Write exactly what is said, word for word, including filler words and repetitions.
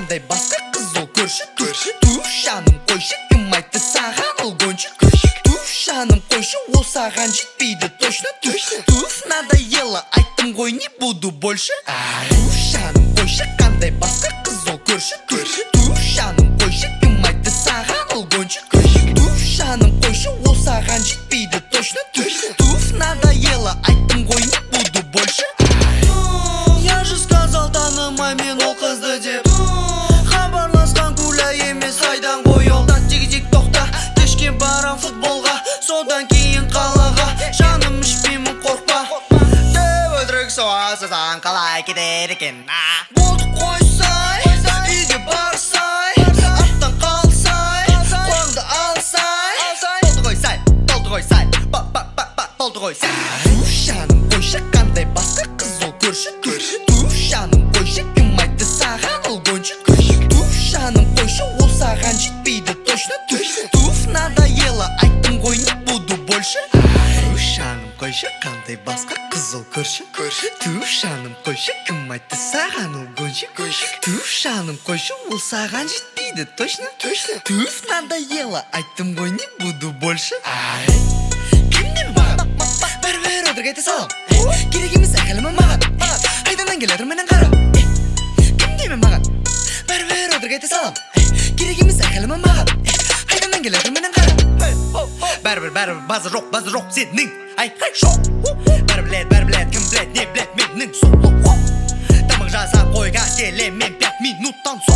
қандай басқа қызыл көрші. Туф жаным қойшы, кім айтты саған ол гонщик. Туф жаным қойшы, ол саған жетпейді точно. Туф надоело, айттым ғой не буду больше. Туф жаным қойшы, қандай басқа қызыл көрші. Туф жаным қойшы, кім айтты саған ол гонщик. Туф жаным қойшы, ол саған жетпейді точно. Туф надоело, айттым ғой не буду больше. Я же сказал, танымай мен ол қызды деп. Хабарласқан куля емес, қайдан қой ол. Тик-тик тоқта, кешке барам футболға, содан кейін қалаға. Жаным ішпеймін, қорқпа. Деп өтірік соғасызан қалай кетер екен. Болды қойсай, үйге барсай, аттан қалсай, қолыңды алсай. Болды ғой сай, болды ғой сай, болды ғой сай. Туф жаным қойшы, қандай басқа қызыл көрші. Туф жаным қойшы, кім айтты саған ол гонщик. Туф жаным қойшы, ол саған жетпейді точно. Туф надоело, айттым ғой не буду больше. Туф жаным қойшы, қандай басқа қызыл көрші. Туф жаным қойшы, кім айтты саған ол гонщик. Туф жаным қойшы, ол саған жетпейді точно. Туф надоело, айттым ғой не буду больше. Кімден маған? Бәрі-бәрі өтірік айта салам. Керек емес әкелімі маған. Қайданнан келер менен қара. Кімден маған? Бәрі-бәрі өтірік айта салам. Керек емес әкелімі маған. Қайданнан келер менен қара. Бәрі-бір, бәрі-бір, базы жоқ, базы жоқ сенің. Ай-хай шоқ. Бәрі білет, бәрі білет, кім білет, не білет менің сұлу. Тамақ жасап қойға келем мен пять минуттан